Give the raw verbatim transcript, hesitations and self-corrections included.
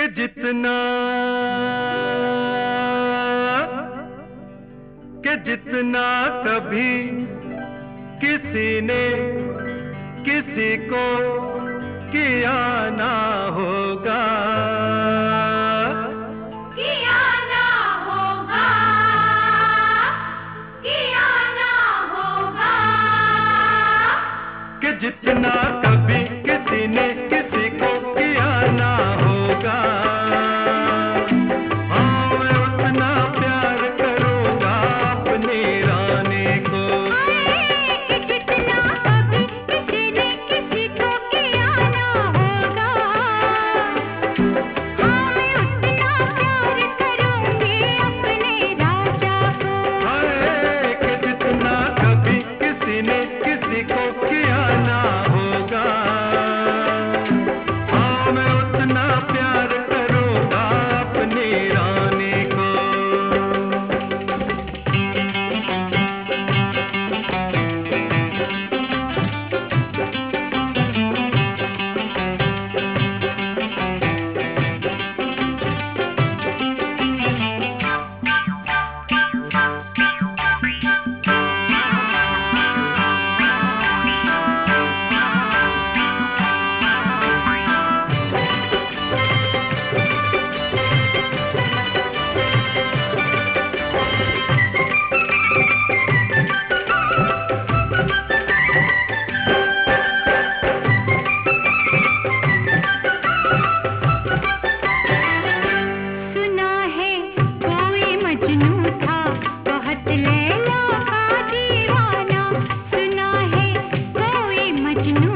कि जितना कि जितना कभी किसी ने किसी को किया ना होगा, किया ना होगा, किया ना होगा, कि जितना कभी किसी ने किसी को किया ना होगा, हाँ मैं उतना प्यार करूँगा अपनी रानी को। कि जितना कभी किसी ने किसी को किया ना होगा, हाँ मैं उतना प्यार करूँगी अपने राजा को। हाय कि जितना कभी किसी ने किसी को किया ना होगा, हाँ मैं उतना प्यार करूँगा अपनी रानी को। सुना है कोई मजनू था बहुत लैला का दीवाना, सुना है कोई मजनू